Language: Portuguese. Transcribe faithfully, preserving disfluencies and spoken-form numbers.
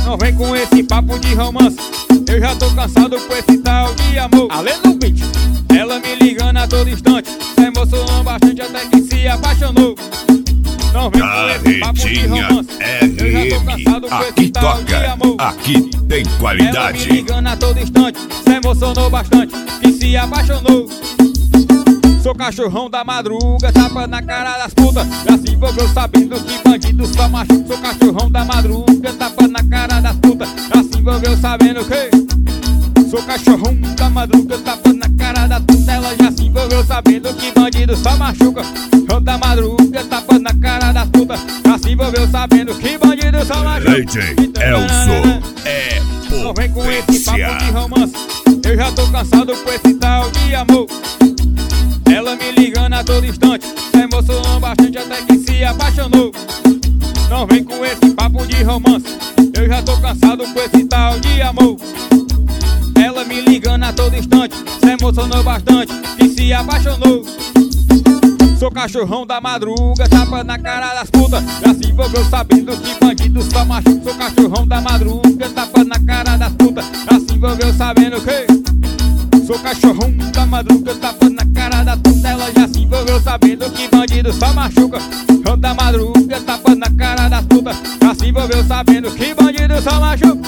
Não vem com esse papo de romance, eu já tô cansado com esse tal de amor. Além do beat, ela me ligando a todo instante, se emocionou bastante até que se apaixonou. Não vem com esse papo de romance, eu já tô cansado com esse tal de amor. Aqui tem qualidade. Ela me ligando a todo instante, se emocionou bastante, que se apaixonou. Sou cachorrão da madruga, tapa na cara das putas, já se envolveu sabendo que bandido só machuca. Sou cachorrão da madruga, tapa na cara das putas, já se envolveu sabendo que sou cachorrão da madruga, tapa na cara das putas, ela já se envolveu sabendo que bandido só machuca. Cachorrão da madruga, tapa na cara das putas, já se envolveu sabendo que bandido só machuca. D J Elson é potência. Não vem com esse papo de romance, eu já tô cansado com esse tal de amor. Ela me ligando a todo instante, se emocionou bastante até que se apaixonou. Não vem com esse papo de romance, eu já tô cansado com esse tal de amor. Ela me ligando a todo instante, se emocionou bastante que se apaixonou. Sou cachorrão da madruga, tapa na cara das putas, já se envolveu sabendo que bandido só machuca. Sou cachorrão da madruga, tapa na cara das putas, já se envolveu sabendo que sou cachorrão da madruga, tapa na cara da puta, ela já se envolveu sabendo que bandido só machuca. Cachorrão da madruga, tapa na cara das putas, já se envolveu sabendo que bandido só machuca.